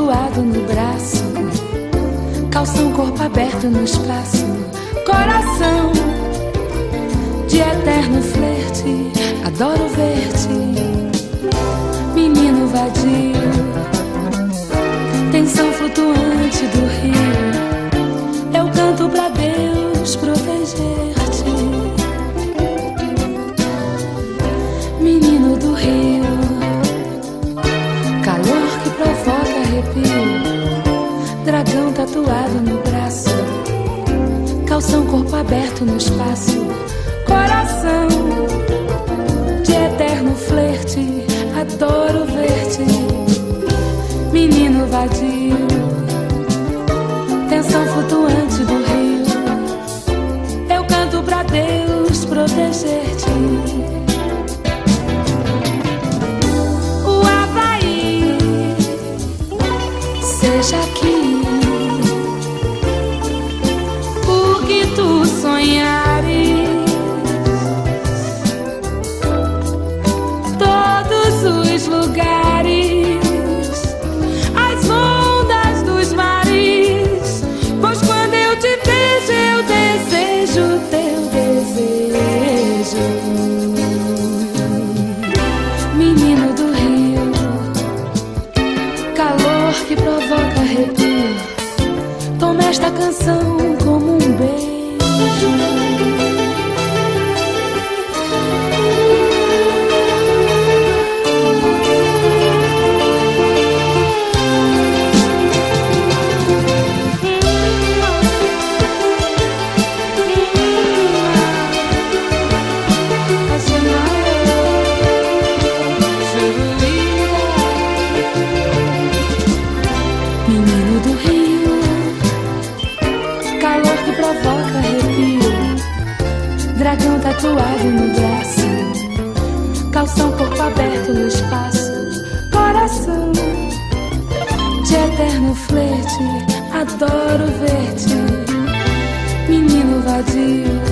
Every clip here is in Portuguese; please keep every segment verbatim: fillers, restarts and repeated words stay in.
tatuado no braço, calção, corpo aberto no espaço, coração de eterno flerte, adoro ver-te, menino vadio, tensão flutuante do rio, eu canto pra Deus proteger-te, menino do rio, calor que provoca arrepio, dragão tatuado no braço, calção, corpo aberto no espaço, coração de eterno flerte, adoro ver-te, menino vadio, tensão flutuante do rio, eu canto pra Deus proteger-te. O Havaí, seja aqui o que tu sonhares, todos os lugares, as ondas dos mares, pois quando eu te vejo eu desejo teu desejo, menino do rio, calor que provoca arrepio, toma esta canção como um beijo. Menino do rio, calor que provoca arrepio, dragão tatuado no braço, calção, corpo aberto no espaço, coração de eterno flerte, adoro ver-te, menino vadio,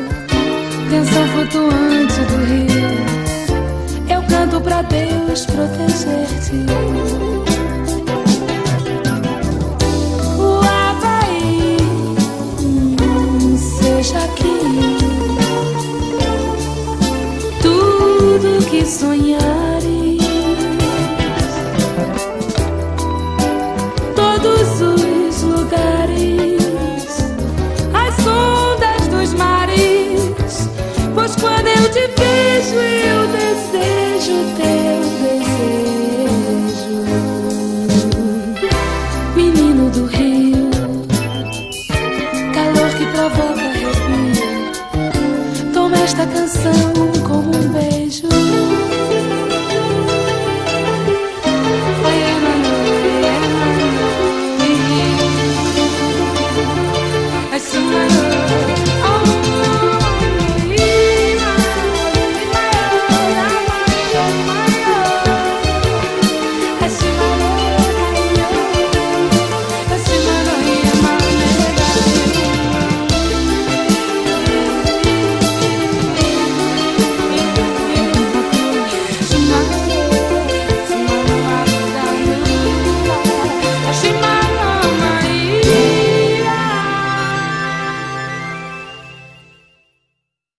tensão flutuante do rio, eu canto pra Deus proteger.